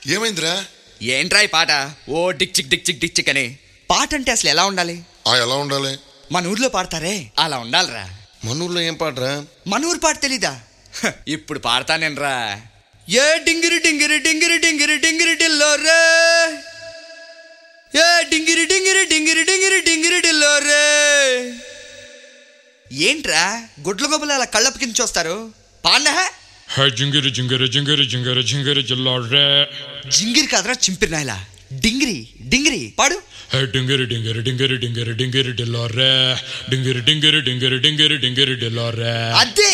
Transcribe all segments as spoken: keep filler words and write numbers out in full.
ఏమైందిరా? ఏంట్రా ఈ పాట? ఓ డిక్ చిక్ డిక్ చిక్ డిక్ చిక్ అని పాట అంటే అసలు ఎలా ఉండాలి? ఆ ఎలా ఉండాలి? మన ఊర్లో పాడతారే అలా ఉండాలిరా. మన ఊర్లో ఏం పాటరా? మన ఊరు పాట తెలీదా? ఇప్పుడు పాడతానేనరా. ఏ డింగిరి డింగిరి డింగిరి డింగిరి డింగిరి డిల్లో రే, ఏ డింగిరి డింగిరి డింగిరి డింగిరి డింగిరి డిల్లో రే. ఏంట్రా గుడ్ల గొప్పలు అలా కళ్ళపు కింద చూస్తారు? పాండా జింగిరి జింగిరి జింగిరి జింగిరి జింగిరి జిల్లో రే. జింగిరి కాదరా చింపిరి నాయలా, డింగిరి డింగిరి పాడు. డింగిరి డింగిరి డింగిరి డింగిరి డింగిరి డిల్లో రే, డింగిరి డింగిరి డింగిరి డింగిరి డింగిరి డిల్లో రే. అదే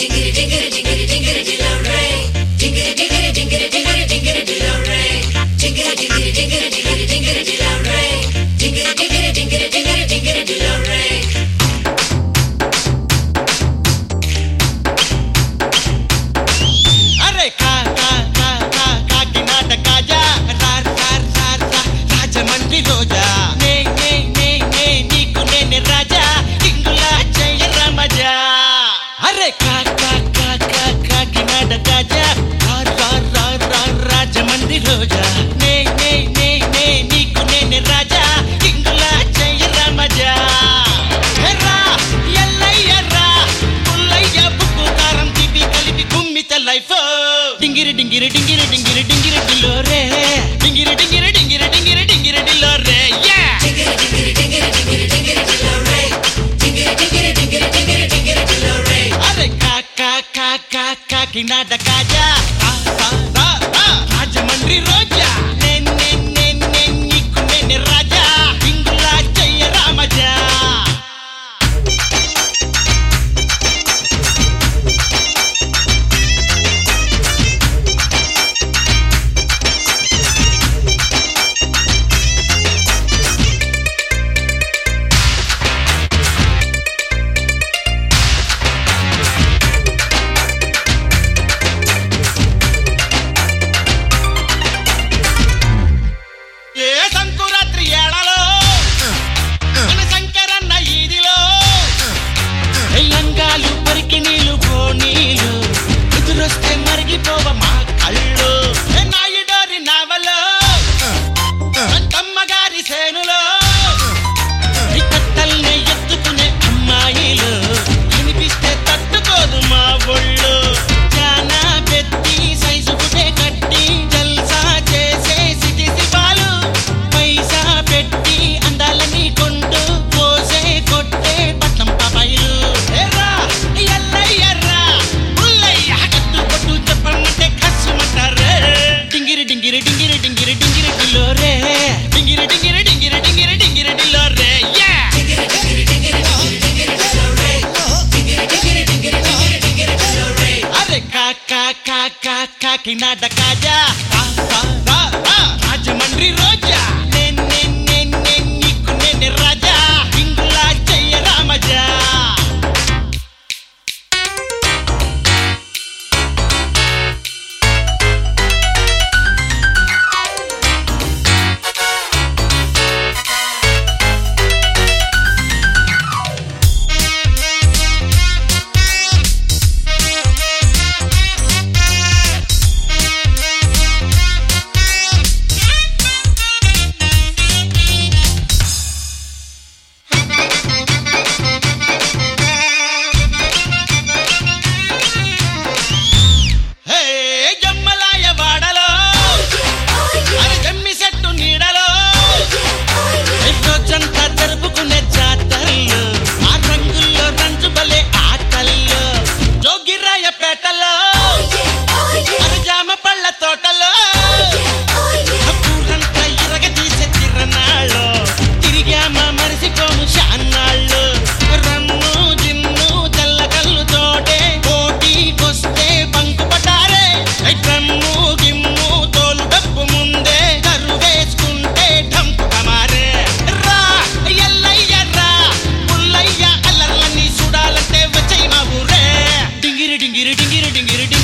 డింగిరి డింగిరి డింగిరి డింగిరి డింగిరి డిల్లో రే, డింగిరి డింగిరి డింగిరి డింగిరి డింగిరి డిల్లో రే. డింగిరి డింగిరి డింగిరి డింగిరి డింగిరి డిల్లో రే, డింగిరి డింగిరి డింగిరి డింగిరి డింగిరి డిల్లో రే. అరే కా కా కా కా కాకినాడ కాజా, రాజమండ్రి రోజా, నేను నేను నేను నేను నీకు నేను రాజా, డింగులా జయ రామజా. కాకినాడ కాజా, రాజమండ్రి రోజా, నేను నేను నేను నేను నీకు నేను రాజా, డింగులా జయ రామజా. డింగిరి డింగిరి డింగిరి డింగిరి